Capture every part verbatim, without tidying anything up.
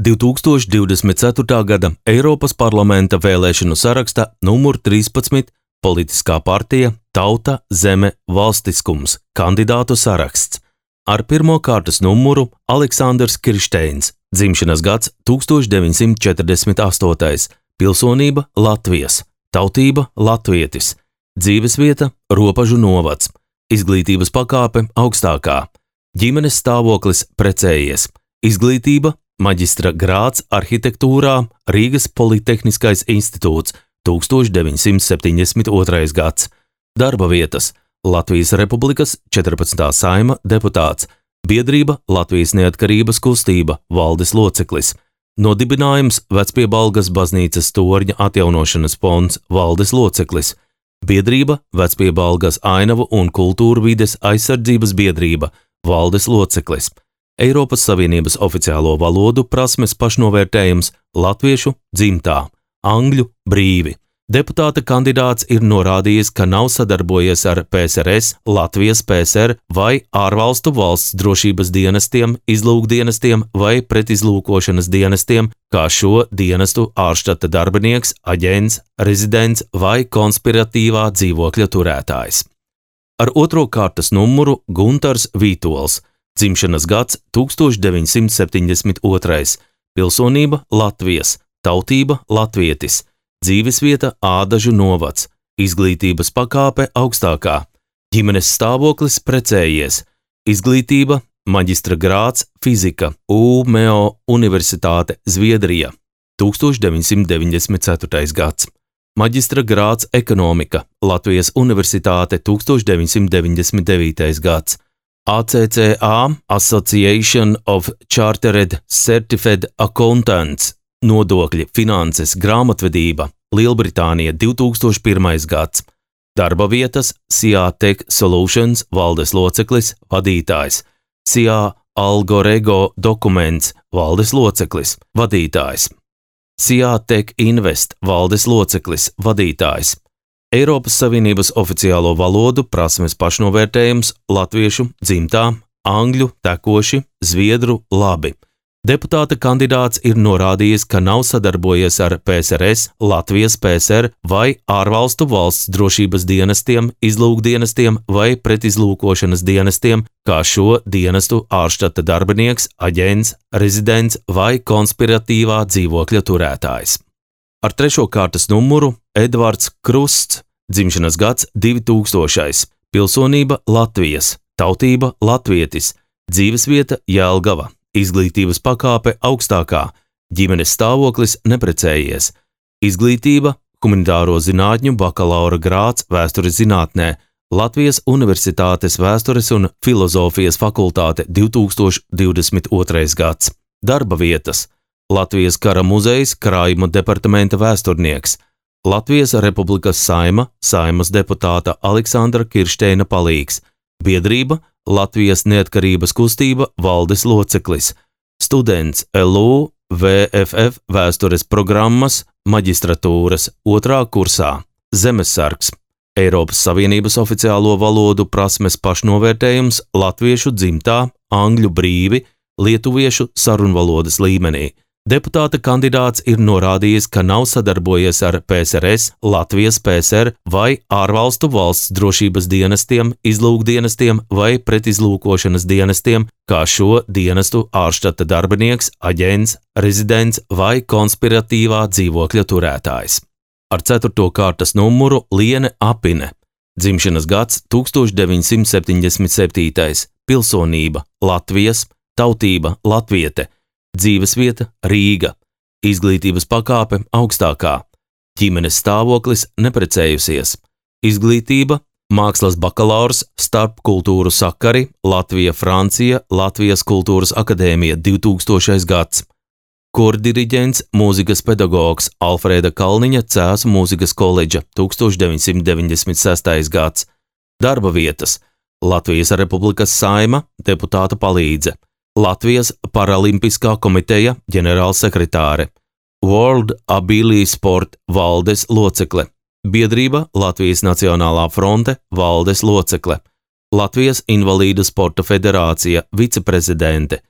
divtūkstoš divdesmit ceturtā gada Eiropas parlamenta vēlēšanu saraksta numur trīspadsmit politiskā partija Tauta, Zeme, Valstiskums kandidātu saraksts. Ar pirmo kārtas numuru Aleksandrs Kiršteins, dzimšanas gads tūkstoš deviņsimt četrdesmit astotais, pilsonība Latvijas, tautība latvietis, dzīvesvieta Ropažu novads, izglītības pakāpe augstākā, ģimenes stāvoklis precējies, izglītība maģistra grāds arhitektūrā Rīgas Politehniskais institūts tūkstoš deviņsimt septiņdesmit otrais gads, darba vietas Latvijas Republikas četrpadsmitā Saeima deputāts, biedrība Latvijas neatkarības kustība valdes loceklis, nodibinājums Vecpiebalgas baznīcas torņa atjaunošanas fonds valdes loceklis, biedrība Vecpiebalgas ainavu un kultūru vides aizsardzības biedrība valdes loceklis, Eiropas Savienības oficiālo valodu prasmes pašnovērtējums latviešu dzimtā, angļu brīvi. Deputāta kandidāts ir norādījis, ka nav sadarbojies ar P S R S, Latvijas P S R vai ārvalstu valsts drošības dienestiem, izlūkdienestiem vai pretizlūkošanas dienestiem, kā šo dienestu ārštata darbinieks, aģents, rezidents vai konspiratīvā dzīvokļa turētājs. Ar otro kārtas numuru Guntars Vītols, dzimšanas gads tūkstoš deviņsimt septiņdesmit otrais, pilsonība Latvijas, tautība latvietis, dzīvesvieta Ādažu novads, izglītības pakāpe augstākā, ģimenes stāvoklis precējies, izglītība maģistra grāds fizika U M E O Universitāte Zviedrija, tūkstoš deviņsimt deviņdesmit ceturtais gads, maģistra grāds ekonomika Latvijas Universitāte tūkstoš deviņsimt deviņdesmit devītais gads, A C C A Association of Chartered Certified Accountants, nodokļi, finanses, grāmatvedība, Lielbritānija divtūkstoš pirmais gads, darba vietas C I A Tech Solutions valdes loceklis, vadītājs, C I A Algorego Documents valdes loceklis, vadītājs, C I A Tech Invest valdes loceklis, vadītājs, Eiropas Savienības oficiālo valodu prasmes pašnovērtējums latviešu dzimtā, angļu tekoši, zviedru labi. Deputāta kandidāts ir norādījis, ka nav sadarbojies ar P S R S, Latvijas P S R vai ārvalstu valsts drošības dienestiem, izlūkdienestiem vai pretizlūkošanas dienestiem, kā šo dienestu ārštata darbinieks, aģents, rezidents vai konspiratīvā dzīvokļa turētājs. Ar trešo kārtas numuru Edvards Krusts, dzimšanas gads divtūkstošais, pilsonība Latvijas, tautība latvietis, dzīvesvieta Jelgava, izglītības pakāpe augstākā, ģimenes stāvoklis neprecējies, izglītība humanitāro zinātņu bakalaura grāds vēstures zinātnē, Latvijas Universitātes vēstures un filozofijas fakultāte divtūkstoš divdesmit otrais gads, darba vietas Latvijas kara muzejs krājuma departamenta vēsturnieks, Latvijas Republikas Saeima, Saeimas deputāta Aleksandra Kiršteina palīgs, biedrība Latvijas neatkarības kustība valdes loceklis, students L U V F F vēstures programmas maģistratūras otrā kursā, zemesargs, Eiropas Savienības oficiālo valodu prasmes pašnovērtējums latviešu dzimtā, angļu brīvi, lietuviešu sarunvalodas līmenī. Deputāta kandidāts ir norādījis, ka nav sadarbojies ar P S R S, Latvijas P S R vai ārvalstu valsts drošības dienestiem, izlūkdienestiem vai pretizlūkošanas dienestiem, kā šo dienestu ārštata darbinieks, aģents, rezidents vai konspiratīvā dzīvokļa turētājs. Ar ceturto kārtas numuru Liene Apine, dzimšanas gads tūkstoš deviņsimt septiņdesmit septītais, pilsonība Latvijas, tautība latviete, dzīvesvieta Rīga, izglītības pakāpe augstākā, ģimenes stāvoklis neprecējusies, izglītība, mākslas bakalaurs, starpkultūru sakari, Latvija, Francija, Latvijas kultūras akadēmija divtūkstošais gads, kordiriģents, mūzikas pedagogs, Alfrēda Kalniņa Cēsu mūzikas koledža tūkstoš deviņsimt deviņdesmit sestais gads, darba vietas Latvijas Republikas Saeima, deputāta palīdze, Latvijas Paralimpiskā komiteja ģenerālsekretāre, World Ability Sport valdes locekle, biedrība Latvijas Nacionālā fronte valdes locekle, Latvijas Invalīdu sporta federācija viceprezidente,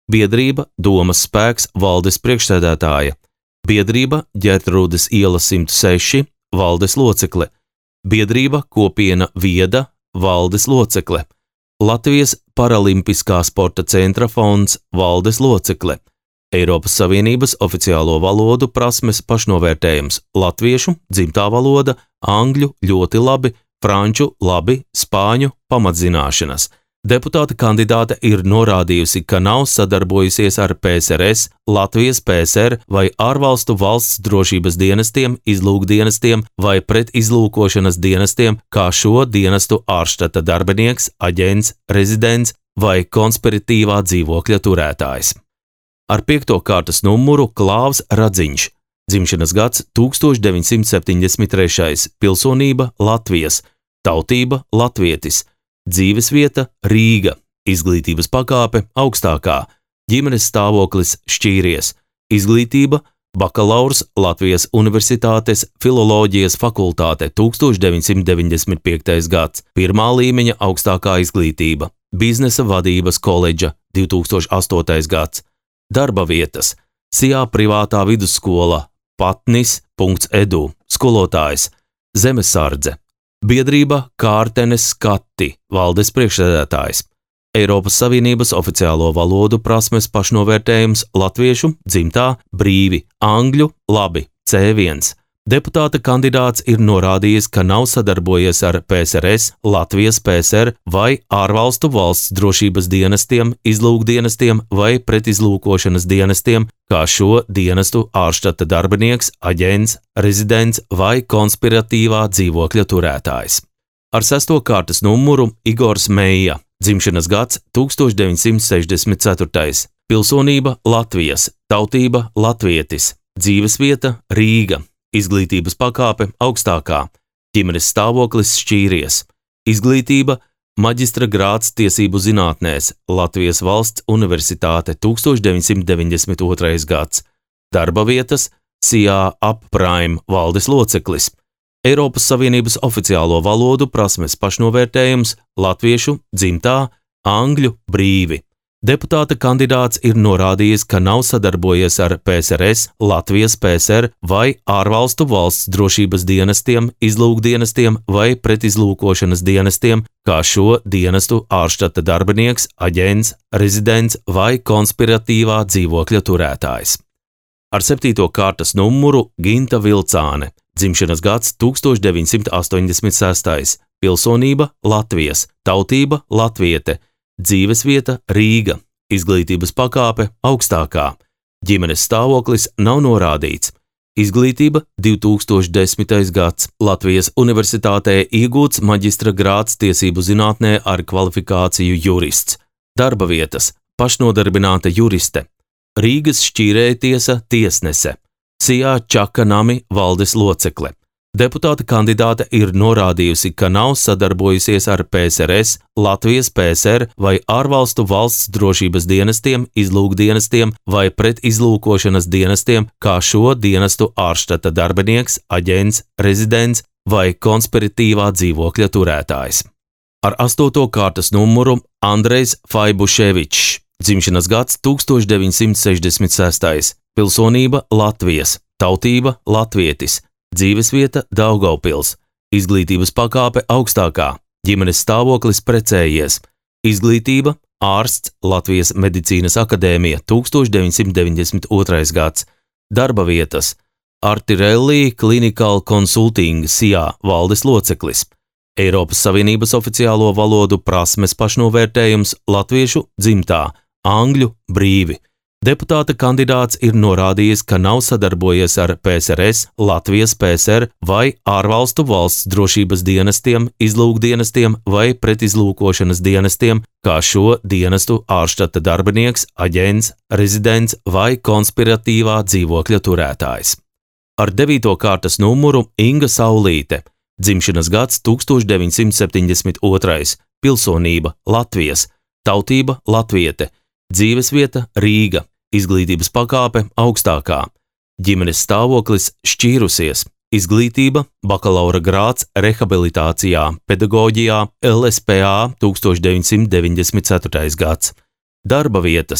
biedrība Domas spēks valdes priekšsēdētāja, biedrība Ģertrūdes iela simt seši valdes locekle, biedrība Kopiena Vieda valdes locekle, Latvijas Paralimpiskā sporta centra fonds valdes locekle, Eiropas Savienības oficiālo valodu prasmes pašnovērtējums latviešu, dzimtā valoda, angļu ļoti labi, franču labi, spāņu pamatzināšanas. Deputāta kandidāte ir norādījusi, ka nav sadarbojusies ar P S R S, Latvijas P S R vai ārvalstu valsts drošības dienestiem, izlūkdienestiem vai pretizlūkošanas dienestiem, kā šo dienestu ārštata darbinieks, aģents, rezidents vai konspiratīvā dzīvokļa turētājs. Ar piekto kārtas numuru Klāvs Radziņš, dzimšanas gads tūkstoš deviņsimt septiņdesmit trešais, pilsonība Latvijas, tautība latvietis, dzīvesvieta Rīga, izglītības pakāpe augstākā, ģimenes stāvoklis šķīries, izglītība bakalaurs Latvijas Universitātes filoloģijas fakultāte tūkstoš deviņsimt deviņdesmit piektais gads, pirmā līmeņa augstākā izglītība, biznesa vadības koledža divi tūkstoši astotais gads, darba vietas, Sijā privātā vidusskola, patnis punkts edu, skolotājs, zemesardze, biedrība Kārtenes skati, valdes priekšsēdētājs, Eiropas Savienības oficiālo valodu prasmes pašnovērtējums latviešu, dzimtā, brīvi, angļu, labi, C viens. Deputāta kandidāts ir norādījis, ka nav sadarbojies ar P S R S, Latvijas P S R vai ārvalstu valsts drošības dienestiem, izlūkdienestiem vai pretizlūkošanas dienestiem, kā šo dienestu ārštata darbinieks, aģents, rezidents vai konspiratīvā dzīvokļa turētājs. Ar sesto kārtas numuru Igors Meija, dzimšanas gads tūkstoš deviņsimt sešdesmit ceturtais, pilsonība Latvijas, tautība latvietis, dzīvesvieta Rīga, izglītības pakāpe augstākā, ģimenes stāvoklis šķīries, izglītība maģistra grāds tiesību zinātnēs, Latvijas valsts universitāte tūkstoš deviņsimt deviņdesmit otrais gads, darba vietas Sijā Upprime valdes loceklis, Eiropas Savienības oficiālo valodu prasmes pašnovērtējums latviešu, dzimtā, angļu brīvi. Deputāta kandidāts ir norādījis, ka nav sadarbojies ar P S R S, Latvijas P S R vai ārvalstu valsts drošības dienestiem, izlūkdienestiem vai pretizlūkošanas dienestiem, kā šo dienestu ārštata darbinieks, aģents, rezidents vai konspiratīvā dzīvokļa turētājs. Ar septīto kārtas numuru Ginta Vilcāne, dzimšanas gads tūkstoš deviņsimt astoņdesmit sestais, pilsonība Latvijas, tautība latviete, dzīvesvieta Rīga, izglītības pakāpe augstākā, ģimenes stāvoklis nav norādīts, izglītība divi tūkstoši desmitais gads, Latvijas Universitātē iegūts maģistra grāds tiesību zinātnē ar kvalifikāciju jurists, darba vietas pašnodarbināta juriste, Rīgas šķīrējtiesa tiesnese, Sijā Čaka nami valdes locekle. Deputāta kandidāte ir norādījusi, ka nav sadarbojusies ar P S R S, Latvijas P S R vai ārvalstu valsts drošības dienestiem, izlūkdienestiem vai pretizlūkošanas dienestiem, kā šo dienestu ārštata darbinieks, aģents, rezidents vai konspiratīvā dzīvokļa turētājs. Ar astoto kārtas numuru Andrejs Faibuševičs, dzimšanas gads tūkstoš deviņsimt sešdesmit sestais, pilsonība Latvijas, tautība latvietis, dzīvesvieta Daugavpils, izglītības pakāpe augstākā, ģimenes stāvoklis precējies, izglītība ārsts Latvijas medicīnas akadēmija tūkstoš deviņsimt deviņdesmit otrais gads, darba vietas Artirelli Clinical Consulting Sijā valdes loceklis, Eiropas Savienības oficiālo valodu prasmes pašnovērtējums latviešu, dzimtā, angļu brīvi. Deputāta kandidāts ir norādījis, ka nav sadarbojies ar P S R S, Latvijas P S R vai ārvalstu valsts drošības dienestiem, izlūkdienestiem vai pretizlūkošanas dienestiem, kā šo dienestu ārštata darbinieks, aģents, rezidents vai konspiratīvā dzīvokļa turētājs. Ar devīto kārtas numuru Inga Saulīte, dzimšanas gads tūkstoš deviņsimt septiņdesmit otrais, pilsonība Latvijas, tautība latviete, dzīvesvieta Rīga, izglītības pakāpe augstākā, ģimenes stāvoklis šķīrusies, izglītība bakalaura grāds rehabilitācijā, pedagoģijā, L S P A tūkstoš deviņsimt deviņdesmit ceturtais gads, darba vietas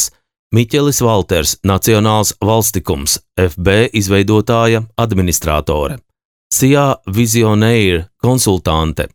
Miķelis Valters, Nacionāls valstikums, F B izveidotāja administratore, S I A Visioneir konsultante,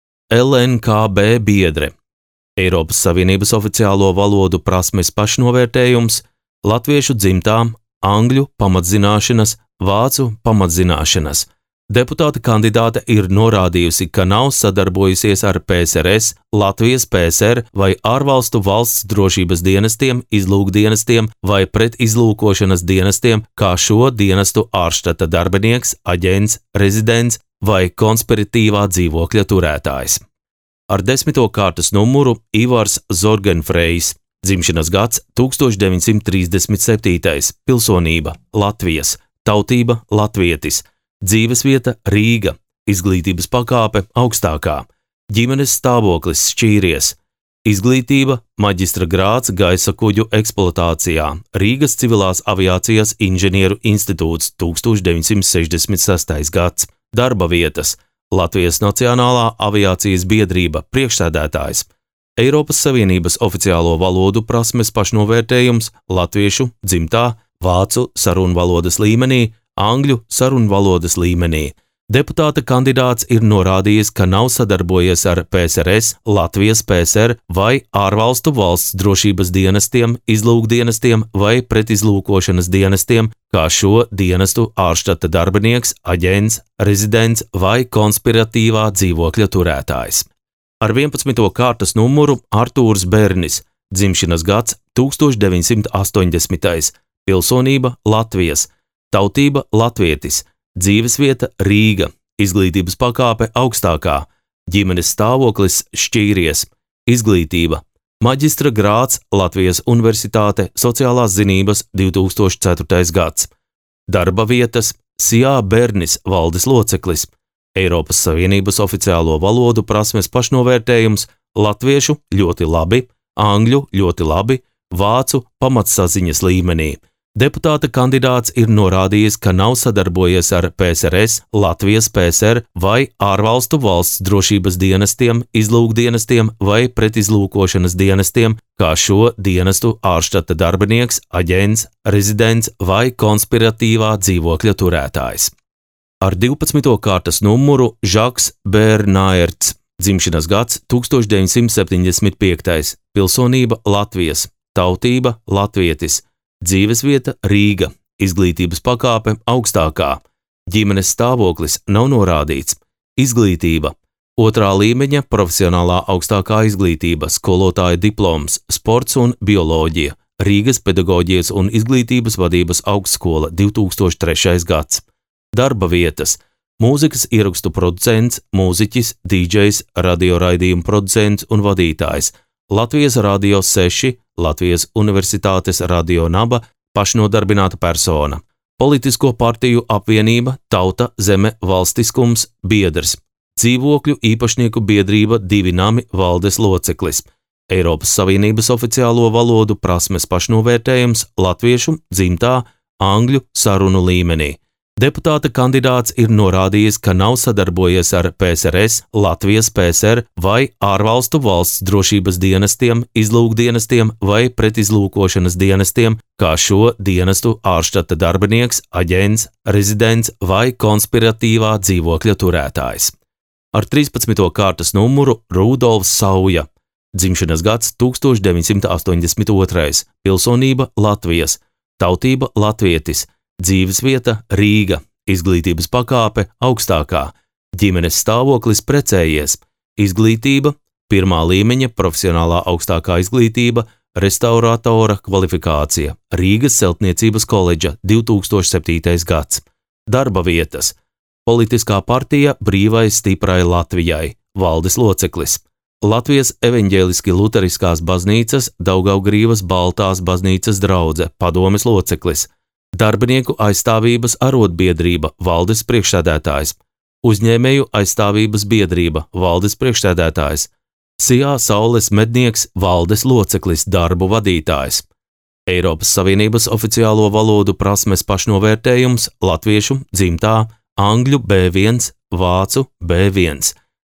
L N K B biedre, Eiropas Savienības oficiālo valodu prasmes pašnovērtējums, latviešu dzimtām, angļu pamatzināšanas, vācu pamatzināšanas. Deputāta kandidāte ir norādījusi, ka nav sadarbojusies ar P S R S, Latvijas P S R vai ārvalstu valsts drošības dienestiem, izlūkdienestiem vai pretizlūkošanas dienestiem, kā šo dienestu ārštata darbinieks, aģents, rezidents vai konspiratīvā dzīvokļa turētājs. Ar desmito kārtas numuru Ivars Zorgenfrejs, dzimšanas gads tūkstoš deviņsimt trīsdesmit septītais, pilsonība Latvijas, tautība latvietis, dzīvesvieta Rīga, izglītības pakāpe augstākā, ģimenes stāvoklis šķīries, izglītība maģistra grāds gaisa kuģu eksploatācijā, Rīgas civilās aviācijas inženieru institūts tūkstoš deviņsimt sešdesmit sestais gads, darba vietas Latvijas Nacionālā aviācijas biedrība priekšsēdētājs, Eiropas Savienības oficiālo valodu prasmes pašnovērtējums latviešu dzimtā, vācu sarunvalodas līmenī, angļu sarunvalodas līmenī. Deputāta kandidāts ir norādījis, ka nav sadarbojies ar P S R S, Latvijas P S R vai ārvalstu valsts drošības dienestiem, izlūkdienestiem vai pretizlūkošanas dienestiem, kā šo dienestu ārštata darbinieks, aģents, rezidents vai konspiratīvā dzīvokļa turētājs. Ar vienpadsmito kārtas numuru Artūrs Bernis, dzimšanas gads tūkstoš deviņsimt astoņdesmitais, pilsonība Latvijas, tautība latvietis, dzīvesvieta Rīga, izglītības pakāpe augstākā, ģimenes stāvoklis šķīries, izglītība, maģistra grāds Latvijas Universitāte sociālās zinības divi tūkstoši ceturtais gads, darba vietas S I A Bernis valdes loceklis, Eiropas Savienības oficiālo valodu prasmes pašnovērtējums latviešu ļoti labi, angļu ļoti labi, vācu pamatsaziņas līmenī. Deputāta kandidāts ir norādījis, ka nav sadarbojies ar P S R S, Latvijas P S R vai ārvalstu valsts drošības dienestiem, izlūkdienestiem vai pretizlūkošanas dienestiem, kā šo dienestu ārštata darbinieks, aģents, rezidents vai konspiratīvā dzīvokļa turētājs. Ar divpadsmito kārtas numuru Žaks Bērnaerts, dzimšanas gads tūkstoš deviņsimt septiņdesmit piektais, pilsonība Latvijas, tautība latvietis, dzīvesvieta Rīga, izglītības pakāpe augstākā, ģimenes stāvoklis nav norādīts, izglītība, otrā līmeņa profesionālā augstākā izglītība, skolotāja diploms, sports un bioloģija, Rīgas pedagoģijas un izglītības vadības augstskola divi tūkstoši trešais gads, darba vietas, mūzikas ierakstu producents, mūziķis, dīdžejs, radioraidījumu producents un vadītājs, Latvijas Radio seši, Latvijas Universitātes Radio Naba, pašnodarbināta persona, politisko partiju apvienība, tauta, zeme, valstiskums, biedrs, dzīvokļu īpašnieku biedrība divi nami valdes loceklis, Eiropas Savienības oficiālo valodu prasmes pašnovērtējums latviešu dzimtā, angļu sarunu līmenī. Deputāta kandidāts ir norādījis, ka nav sadarbojies ar P S R S, Latvijas P S R vai ārvalstu valsts drošības dienestiem, izlūkdienestiem vai pretizlūkošanas dienestiem, kā šo dienestu ārštata darbinieks, aģents, rezidents vai konspiratīvā dzīvokļa turētājs. Ar trīspadsmito kārtas numuru Rudolfs Sauja, dzimšanas gads tūkstoš deviņsimt astoņdesmit otrais, pilsonība Latvijas, tautība latvietis, dzīvesvieta Rīga, izglītības pakāpe augstākā, ģimenes stāvoklis precējies, izglītība, pirmā līmeņa profesionālā augstākā izglītība, restauratora kvalifikācija, Rīgas celtniecības koledža divi tūkstoši septītais gads, darba vietas, politiskā partija Brīvais stiprai Latvijai, valdes loceklis, Latvijas evaņģēliski luteriskās baznīcas Daugavgrīvas Baltās baznīcas draudze, padomes loceklis, Darbinieku aizstāvības arotbiedrība, valdes priekšsēdētājs, Uzņēmēju aizstāvības biedrība, valdes priekšsēdētājs, S I A Saules mednieks, valdes loceklis, darbu vadītājs, Eiropas Savienības oficiālo valodu prasmes pašnovērtējums latviešu dzimtā, angļu B viens, vācu B viens,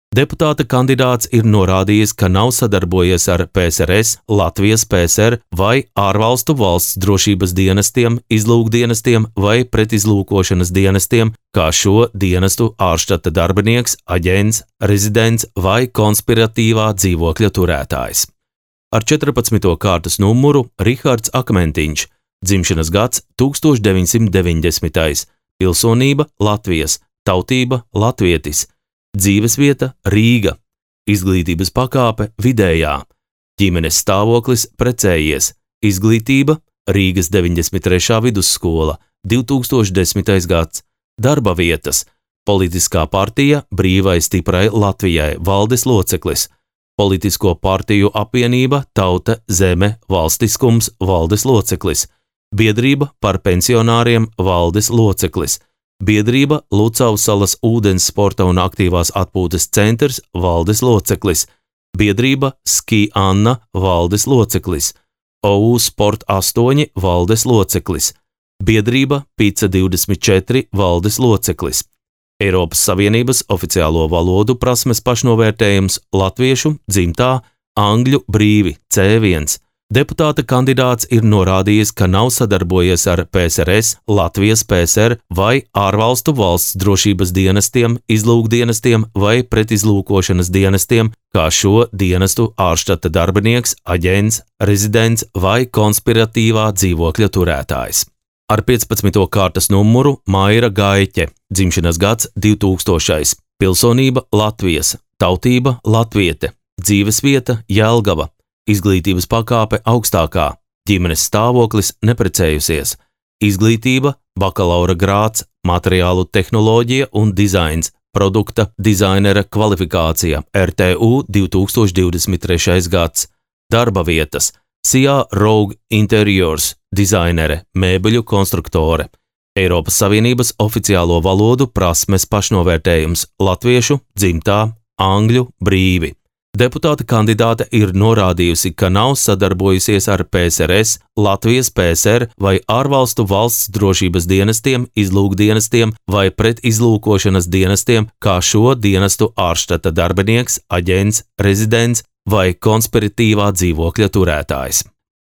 Deputāta kandidāts ir norādījis, ka nav sadarbojies ar P S R S, Latvijas P S R vai ārvalstu valsts drošības dienestiem, izlūkdienestiem vai pretizlūkošanas dienestiem, kā šo dienestu ārštata darbinieks, aģents, rezidents vai konspiratīvā dzīvokļa turētājs. Ar četrpadsmito kārtas numuru Rihards Akmentiņš, dzimšanas gads tūkstoš deviņsimt deviņdesmitais, pilsonība Latvijas, tautība latvietis, dzīvesvieta Rīga, izglītības pakāpe vidējā, ģimenes stāvoklis precējies, izglītība Rīgas deviņdesmit trešā vidusskola, divtūkstoš desmitais gads, darba vietas, politiskā partija Brīvai stiprai Latvijai valdes loceklis, politisko partiju apvienība Tauta, Zeme, Valstiskums valdes loceklis, biedrība par pensionāriem valdes loceklis, biedrība Lucavas salas ūdens sporta un aktīvās atpūtas centrs valdes loceklis, biedrība Ski Anna valdes loceklis, O U Sport astoņi valdes loceklis, biedrība Pica divdesmit četri valdes loceklis, Eiropas Savienības oficiālo valodu prasmes pašnovērtējums latviešu, dzimtā, angļu brīvi C viens. Deputāta kandidāts ir norādījis, ka nav sadarbojies ar P S R S, Latvijas P S R vai ārvalstu valsts drošības dienestiem, izlūkdienestiem vai pretizlūkošanas dienestiem, kā šo dienestu ārštata darbinieks, aģents, rezidents vai konspiratīvā dzīvokļa turētājs. Ar piecpadsmito kārtas numuru Maira Gaiķe, dzimšanas gads divtūkstošais, pilsonība Latvijas, tautība latviete, dzīvesvieta Jelgava, izglītības pakāpe augstākā, ģimenes stāvoklis neprecējusies, izglītība bakalaura grāds, materiālu tehnoloģija un dizains, produkta dizainera kvalifikācija R T U divtūkstoš divdesmit trešais gads, darba vietas Sijā Rogue Interiors, dizainere, mēbeļu konstruktore, Eiropas Savienības oficiālo valodu prasmes pašnovērtējums latviešu, dzimtā, angļu brīvi. Deputāta kandidāte ir norādījusi, ka nav sadarbojusies ar P S R S, Latvijas P S R vai ārvalstu valsts drošības dienestiem, izlūkdienestiem vai pretizlūkošanas dienestiem, kā šo dienestu ārštata darbinieks, aģents, rezidents vai konspiratīvā dzīvokļa turētājs.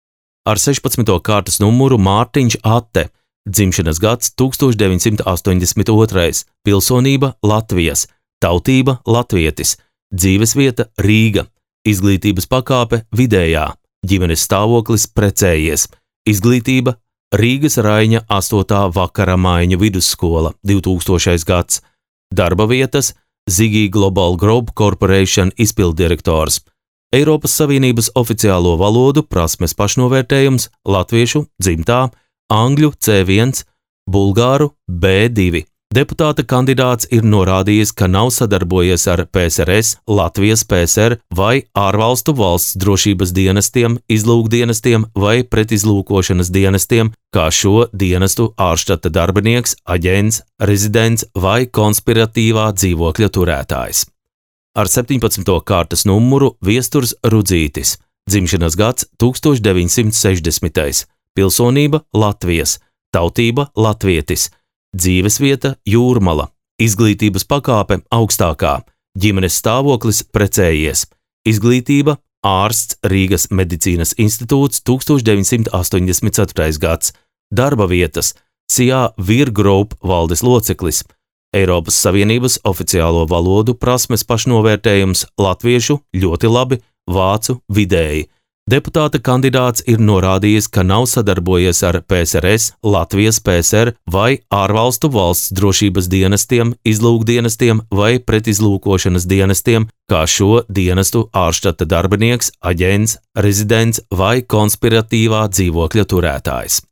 Ar sešpadsmito kārtas numuru Mārtiņš Atte, dzimšanas gads tūkstoš deviņsimt astoņdesmit otrais, pilsonība Latvijas, tautība latvietis, dzīvesvieta Rīga, izglītības pakāpe vidējā, ģimenes stāvoklis precējies, izglītība Rīgas Raiņa astotā vakara maiņu vidusskola, divtūkstošais gads, darba vietas Ziggy Global Group Corporation izpilddirektors, Eiropas Savienības oficiālo valodu prasmes pašnovērtējums latviešu, dzimtā, angļu C viens, bulgāru B divi. Deputāta kandidāts ir norādījis, ka nav sadarbojies ar P S R S, Latvijas P S R vai ārvalstu valsts drošības dienestiem, izlūkdienestiem vai pretizlūkošanas dienestiem, kā šo dienestu ārštata darbinieks, aģents, rezidents vai konspiratīvā dzīvokļa turētājs. Ar septiņpadsmito kārtas numuru Viesturs Rudzītis, dzimšanas gads tūkstoš deviņsimt sešdesmitais, pilsonība Latvijas, tautība latvietis, dzīvesvieta Jūrmala, izglītības pakāpe augstākā, ģimenes stāvoklis precējies, izglītība ārsts Rīgas medicīnas institūts tūkstoš deviņsimt astoņdesmit ceturtais gads, darba vietas Sijā Vir Group valdes loceklis, Eiropas Savienības oficiālo valodu prasmes pašnovērtējums latviešu ļoti labi, vācu vidēji. Deputāta kandidāts ir norādījis, ka nav sadarbojies ar P S R S, Latvijas P S R vai ārvalstu valsts drošības dienestiem, izlūkdienestiem vai pretizlūkošanas dienestiem, kā šo dienestu ārštata darbinieks, aģents, rezidents vai konspiratīvā dzīvokļa turētājs.